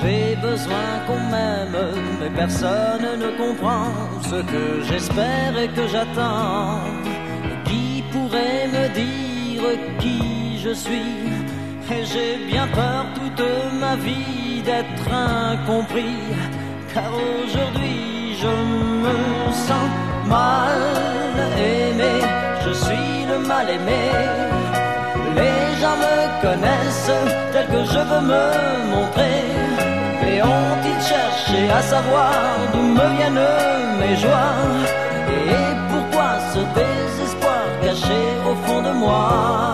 J'ai besoin qu'on m'aime, mais personne ne comprend ce que j'espère et que j'attends. Qui pourrait me dire qui je suis? Et j'ai bien peur toute ma vie d'être incompris, car aujourd'hui je me sens mal aimé. Je suis le mal aimé. Les gens me connaissent tel que je veux me montrer. Et ont-ils cherché à savoir d'où me viennent mes joies? Et pourquoi ce désespoir caché au fond de moi?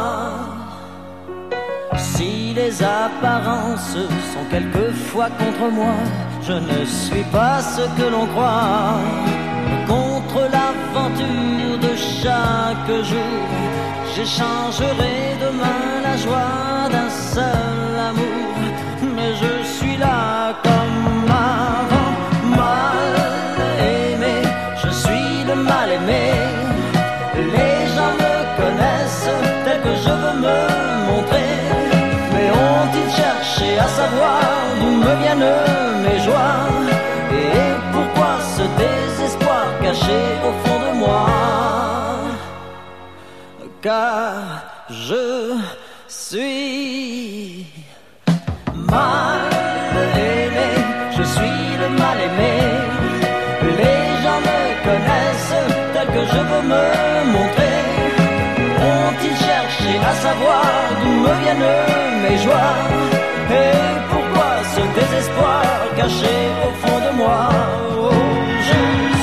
Si les apparences sont quelquefois contre moi, je ne suis pas ce que l'on croit. Contre l'aventure de chaque jour, j'échangerai demain la joie d'un seul amour. Mais je suis là comme avant, mal aimé. Je suis le mal aimé. Les gens me connaissent tel que je veux me montrer. Mais ont-ils cherché à savoir d'où me viennent mes joies? Et pourquoi ce désespoir caché au fond de moi? Car je suis mal aimé, je suis le mal aimé. Les gens me connaissent tel que je veux me montrer. Ont-ils cherché à savoir d'où me viennent mes joies? Et pourquoi ce désespoir caché au fond de moi? Oh, je